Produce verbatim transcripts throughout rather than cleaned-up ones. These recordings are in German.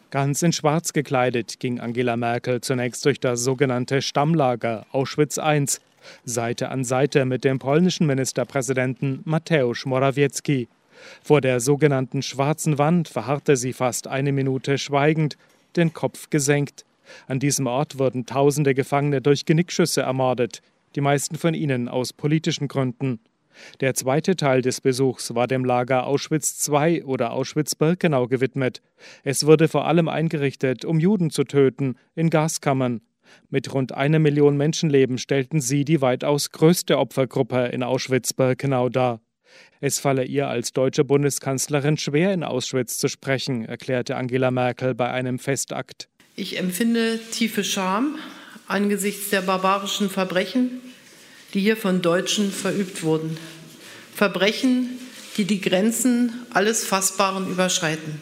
Ganz in Schwarz gekleidet ging Angela Merkel zunächst durch das sogenannte Stammlager Auschwitz eins, Seite an Seite mit dem polnischen Ministerpräsidenten Mateusz Morawiecki. Vor der sogenannten Schwarzen Wand verharrte sie fast eine Minute schweigend, den Kopf gesenkt. An diesem Ort wurden tausende Gefangene durch Genickschüsse ermordet, die meisten von ihnen aus politischen Gründen. Der zweite Teil des Besuchs war dem Lager Auschwitz zwei oder Auschwitz-Birkenau gewidmet. Es wurde vor allem eingerichtet, um Juden zu töten, in Gaskammern. Mit rund einer Million Menschenleben stellten sie die weitaus größte Opfergruppe in Auschwitz-Birkenau dar. Es falle ihr als deutsche Bundeskanzlerin schwer, in Auschwitz zu sprechen, erklärte Angela Merkel bei einem Festakt. Ich empfinde tiefe Scham angesichts der barbarischen Verbrechen, die hier von Deutschen verübt wurden. Verbrechen, die die Grenzen alles Fassbaren überschreiten.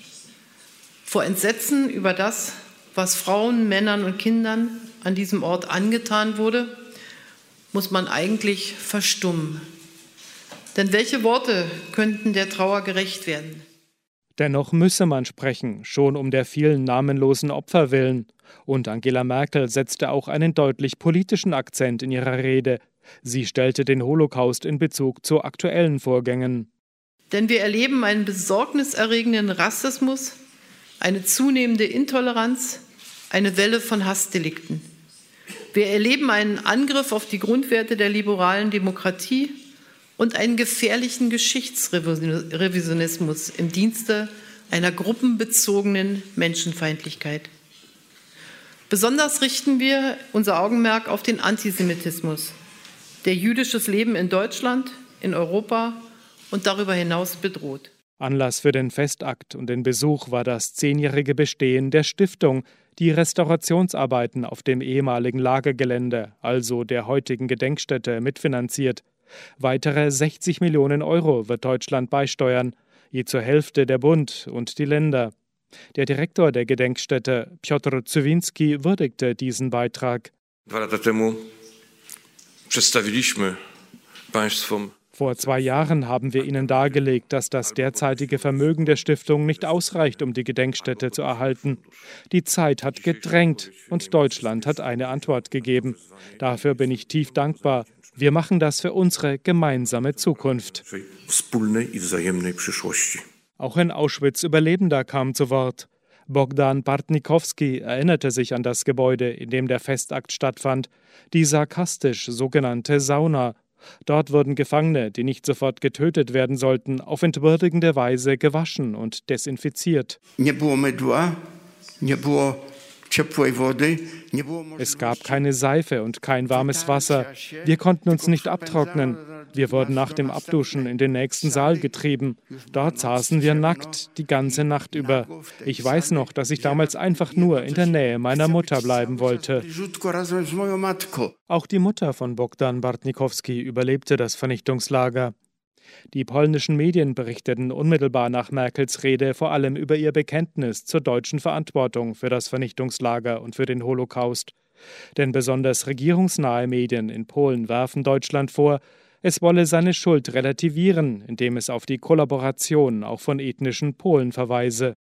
Vor Entsetzen über das, was Frauen, Männern und Kindern an diesem Ort angetan wurde, muss man eigentlich verstummen. Denn welche Worte könnten der Trauer gerecht werden? Dennoch müsse man sprechen, schon um der vielen namenlosen Opfer willen. Und Angela Merkel setzte auch einen deutlich politischen Akzent in ihrer Rede. Sie stellte den Holocaust in Bezug zu aktuellen Vorgängen. Denn wir erleben einen besorgniserregenden Rassismus, eine zunehmende Intoleranz, eine Welle von Hassdelikten. Wir erleben einen Angriff auf die Grundwerte der liberalen Demokratie und einen gefährlichen Geschichtsrevisionismus im Dienste einer gruppenbezogenen Menschenfeindlichkeit. Besonders richten wir unser Augenmerk auf den Antisemitismus, der jüdisches Leben in Deutschland, in Europa und darüber hinaus bedroht. Anlass für den Festakt und den Besuch war das zehnjährige Bestehen der Stiftung, die Restaurationsarbeiten auf dem ehemaligen Lagergelände, also der heutigen Gedenkstätte, mitfinanziert. Weitere sechzig Millionen Euro wird Deutschland beisteuern, je zur Hälfte der Bund und die Länder. Der Direktor der Gedenkstätte, Piotr Zywinski, würdigte diesen Beitrag. Vor zwei Jahren haben wir Ihnen dargelegt, dass das derzeitige Vermögen der Stiftung nicht ausreicht, um die Gedenkstätte zu erhalten. Die Zeit hat gedrängt und Deutschland hat eine Antwort gegeben. Dafür bin ich tief dankbar. Wir machen das für unsere gemeinsame Zukunft. Auch ein Auschwitz-Überlebender kam zu Wort. Bogdan Bartnikowski erinnerte sich an das Gebäude, in dem der Festakt stattfand, die sarkastisch sogenannte Sauna. Dort wurden Gefangene, die nicht sofort getötet werden sollten, auf entwürdigende Weise gewaschen und desinfiziert. Es gab keine Seife und kein warmes Wasser. Wir konnten uns nicht abtrocknen. Wir wurden nach dem Abduschen in den nächsten Saal getrieben. Dort saßen wir nackt die ganze Nacht über. Ich weiß noch, dass ich damals einfach nur in der Nähe meiner Mutter bleiben wollte. Auch die Mutter von Bogdan Bartnikowski überlebte das Vernichtungslager. Die polnischen Medien berichteten unmittelbar nach Merkels Rede vor allem über ihr Bekenntnis zur deutschen Verantwortung für das Vernichtungslager und für den Holocaust. Denn besonders regierungsnahe Medien in Polen werfen Deutschland vor, es wolle seine Schuld relativieren, indem es auf die Kollaboration auch von ethnischen Polen verweise.